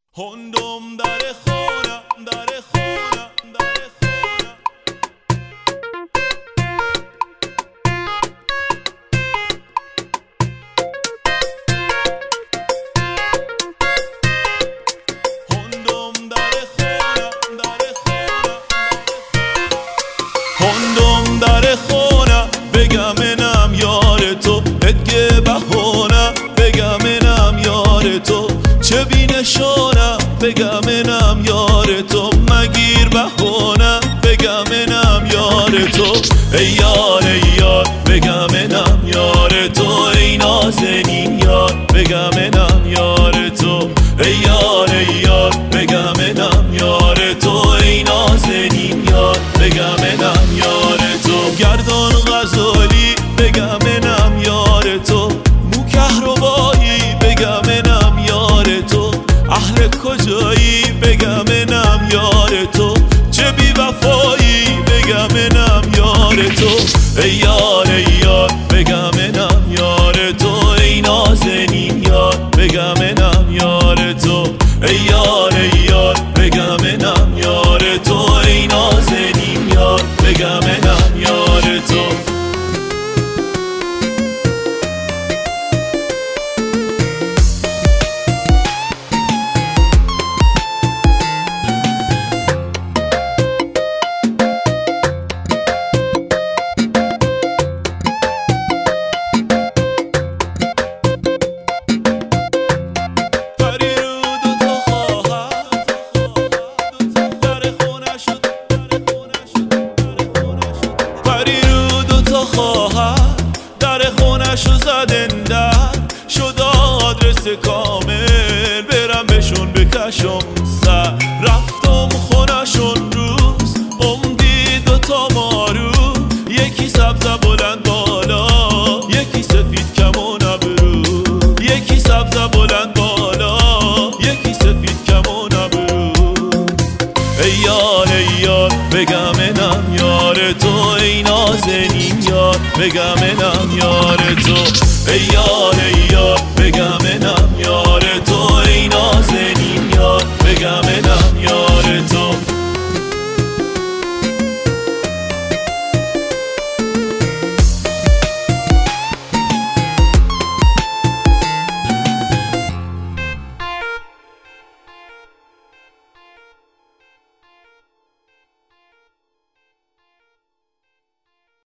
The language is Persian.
هندم در خونم در خونم در خونم هندم در خونم در خونم هندم در خونم بگم انم یار تو ادگه بهونم بگم انم یار تو چه بینشونم بگم انم یار تو مگیر بهونم بگم انم یار تو ای یار بگم انم یار تو ای نازنین یار بگم انم یار تو ای یار بگم انم یار تو ای نازنین یار بگم انم یار تو گردان غزالی بگم انم یار تو مو کهربایی بگم انم یار تو اهل کجایی بگم انم یار تو چه بی وفایی بگم انم یار تو ای یار بگم انم یار تو ای نازنین یار بگم انم یار تو ای یار بگم انم یار تو ای نازنین یار بگم انم یار تو در خونشو زدن در شد آدرس کامل برم بهشون بکشم سر رفتم خونشون روز دید دوتا مارو یکی سبز بلند بالا یکی سفید کمون ابرو یکی سبز بلند بالا یکی سفید کمون ابرو ای یار بگم انم یار تو ای نازنین یار بگم انم یار تو ای یار